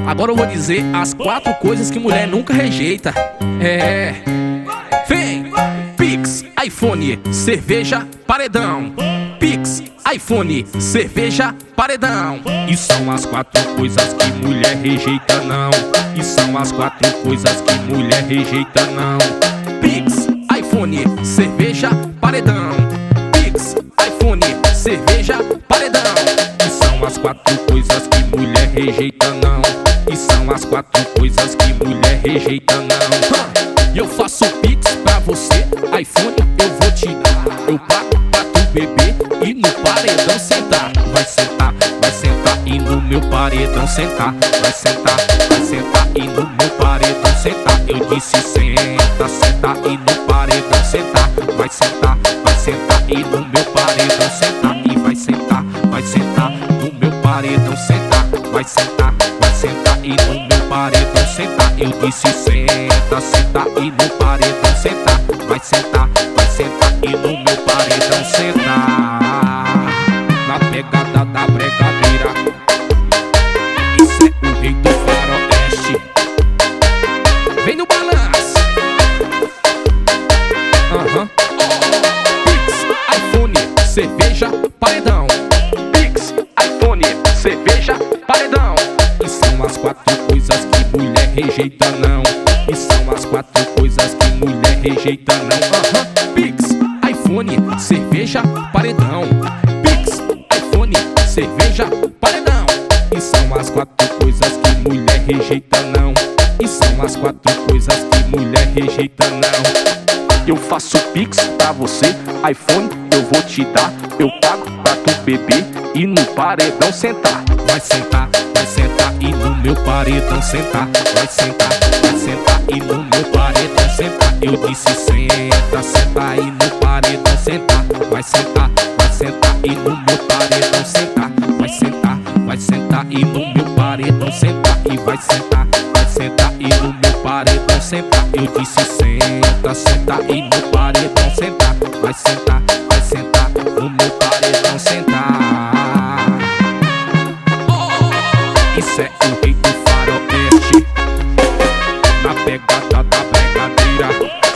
Agora eu vou dizer as 4 coisas que mulher nunca rejeita. Vem! Pix, iPhone, cerveja, paredão. Pix, iPhone, cerveja, paredão. E são as 4 coisas que mulher rejeita não. E são as 4 coisas que mulher rejeita não. Pix, iPhone, cerveja, paredão. Pix, iPhone, cerveja, paredão. E são as 4 coisas que mulher rejeita não. E são as 4 coisas que mulher rejeita não. E eu faço Pix pra você, iPhone eu vou te dar. Eu pago pra tu beber e no paredão sentar. Vai sentar e no meu paredão sentar. Vai sentar e no meu paredão sentar. Eu disse senta, senta e no paredão sentar. Vai sentar e no meu paredão sentar. E vai sentar no meu paredão sentar. Vai sentar e no meu paredão sentar. Eu disse senta, senta e no paredão sentar. Vai sentar e no meu paredão sentar. Na pegada da bregadeira, isso é o rei do faroeste. Vem no balanço. Pix, iPhone, cerveja, paredão. Pix, iPhone, cerveja, paredão. E são as 4 coisas que mulher rejeita não. E são as 4 coisas que mulher rejeita não. Pix, iPhone, cerveja, paredão. Pix, iPhone, cerveja, paredão. E são as 4 coisas que mulher rejeita não. E são as 4 coisas que mulher rejeita não. Eu faço Pix pra você, iPhone eu vou te dar. Eu pago pra tu beber e no paredão sentar. Vai sentar e no meu paredão sentar. Vai sentar e no meu paredão sentar. Eu disse senta e no paredão sentar. Vai sentar e no meu paredão sentar. Vai sentar e no meu paredão sentar. E vai sentar e no meu paredão sentar. Eu disse senta e no paredão sentar. Vai sentar no meu paredão sentar. Isso é o rei do faroeste. Na pegada da bregadeira.